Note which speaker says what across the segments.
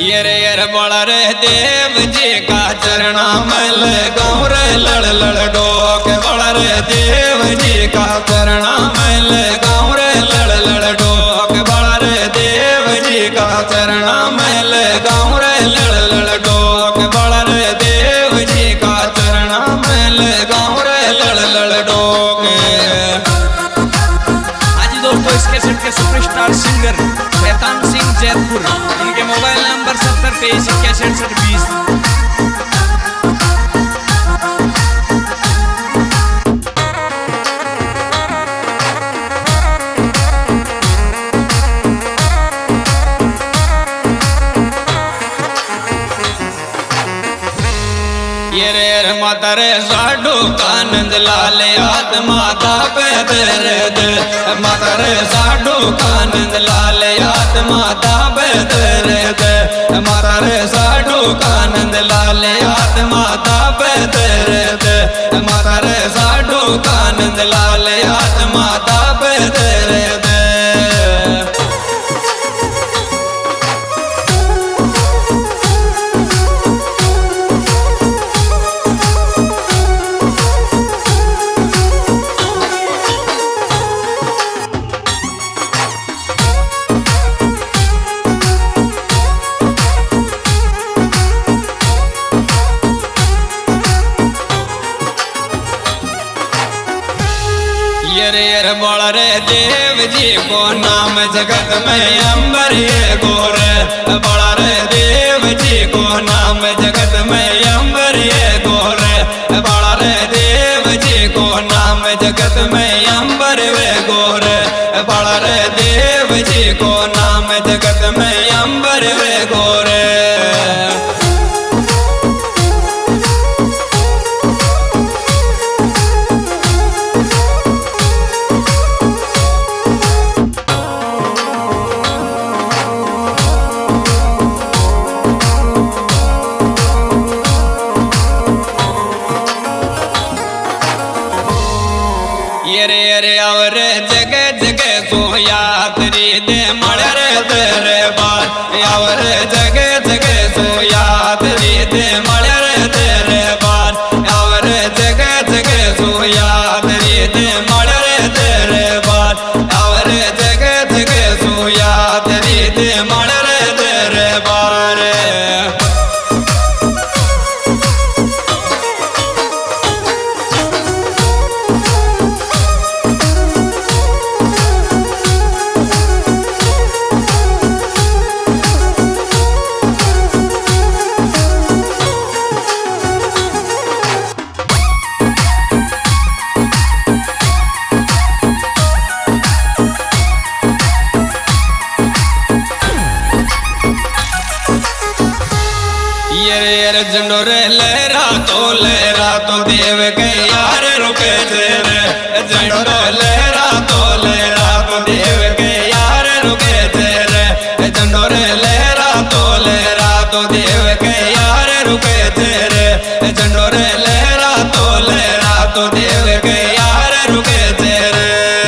Speaker 1: ये बड़ा रे देव जी का चरणा में लगाऊं रे लड़ लड़ डोक। बड़ा रे देव जी का चरणा में लगाऊं रे लड़ लड़ डोक। बड़ा रे देव जी का चरणा में लगाऊं रे लड़ लड़ डोक। बड़ा रे देव जी का चरणा में लगाऊं रे लड़ लड़ डोक।
Speaker 2: आज दोस्तों इसके सेट के सुपरस्टार सिंगर शैतान सिंह जैतपुर, इनके मोबाइल नंबर 7023616720।
Speaker 1: ये रे माता रे साडू कानंद लाल आत्मा दा बेदर्द। माता रे साडू कानंद लाल आत्मा दा बेदर्द। माता रे साडू कानंद लाल आत्मा दा बेदर्द। माता रे साडू कानंद लाल आत्मा दा बेदर्द। ये बड़ा रे देव जी को नाम जगत में अंबर ये गोर। बड़ा रे देव जी को नाम जगत में अंबर ये गोर। बड़ा रे देव जी को नाम जगत में अंबर वे गोर। बड़ा रे देव जी को नाम जगत में अंबर वे गोर। ये और जगह जगह सोया तेरी दे मड़ रे दरबार। और जगह जगह सोया तेरी दे मड़ रे दरबार। और जगह जगह सोया तेरी दे मड़ रे दरबार। और जगह जगह सोया तेरी दे मड़ रे दरबार। ये जंडोरे लहरा तो देव के यार रुके तेरे। जंडोरे लहरा तो देव के यार रुके तेरे। जंडोरे लहरा तो देव के यार रुके तेरे। जंडोरे लहरा तो देव के यार रुके तेरे।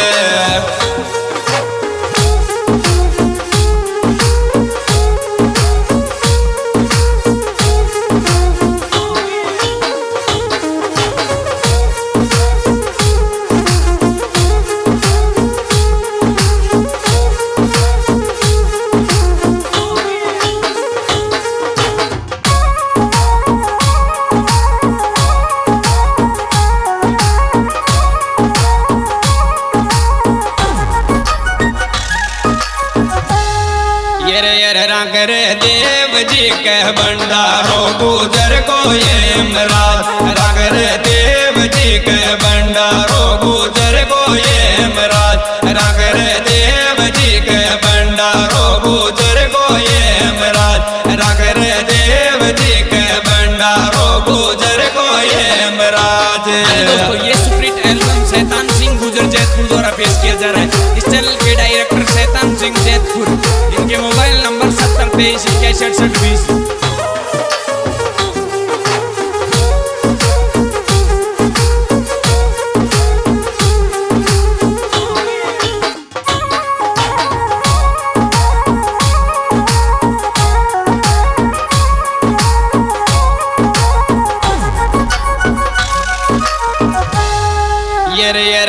Speaker 1: रंग रे देव जी के भंडारो गुजर को ये मराज। रंग रे देव जी के भंडारो गुजर को ये मराज। रंग रे देव जी के भंडारो गुजर को ये मराज। रंग रे देव जी के भंडारो गुजर को ये मराज।
Speaker 2: दोस्तों ये सुपरहिट एल्बम शैतान सिंह गुजर जैतपुर द्वारा पेश किया जा रहा है। इस चैनल के डायरेक्टर शैतान सिंह जैतपुर, इनके मोबाइल नंबर 7023616720।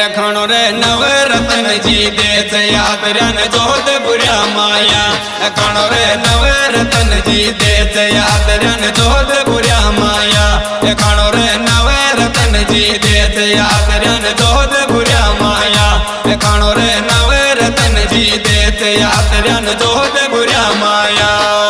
Speaker 1: रखणो रे नवरत्न जी दे याद रन जोधपुरिया माया खणो रे नवरत्न जी दे याद रन जोधपुरिया माया खणो रे नवरत्न जी दे याद रन जोधपुरिया माया खणो रे नवरत्न जी दे याद रन जोधपुरिया माया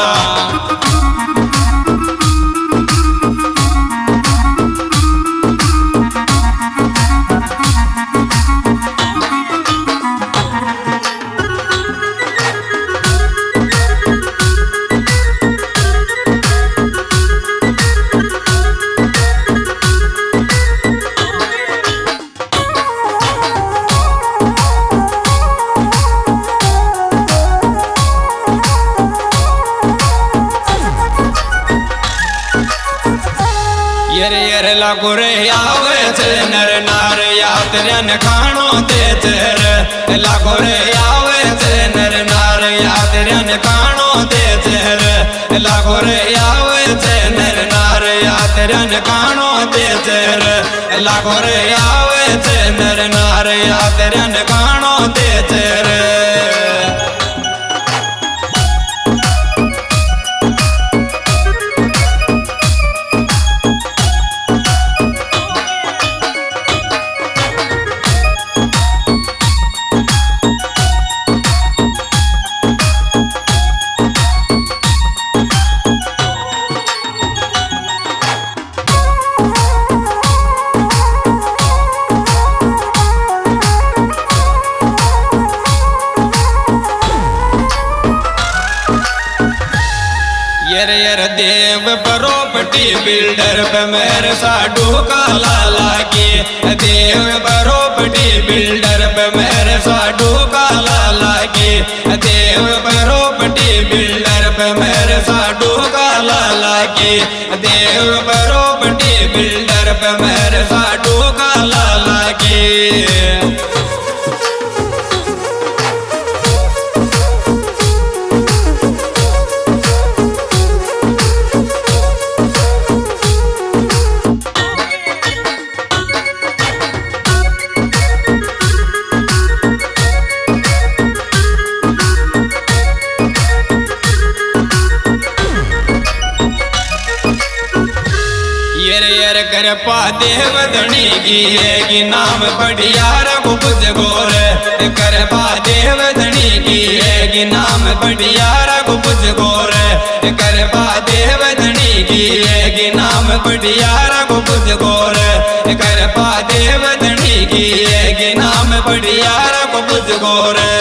Speaker 1: यर यर लागो रे आवे छे नर नार याद रन खाणो दे चेर लागो रे आवे छे नर नार याद रन खाणो दे चेर लागो रे आवे छे नर नार याद रन खाणो दे चेर लागो रे आवे छे नर नार याद रन खाणो दे चेर यर यर देव प्रॉपर्टी बिल्डर पे मेरे साडू काला लागे देव प्रॉपर्टी बिल्डर पे मेरे साडू काला लागे देव प्रॉपर्टी बिल्डर पे मेरे साडू काला लागे देव प्रॉपर्टी बिल्डर पे मेरे साडू काला लागे करपा देव धनी की नाम बढ़िया रघुपुज गोर करपा देव धनी की नाम बढ़िया रघुपुज गोर करपा देव धनी की नाम बढ़िया रघुपुज गोर करपा देव धनी की नाम बढ़िया रघुपुज गोर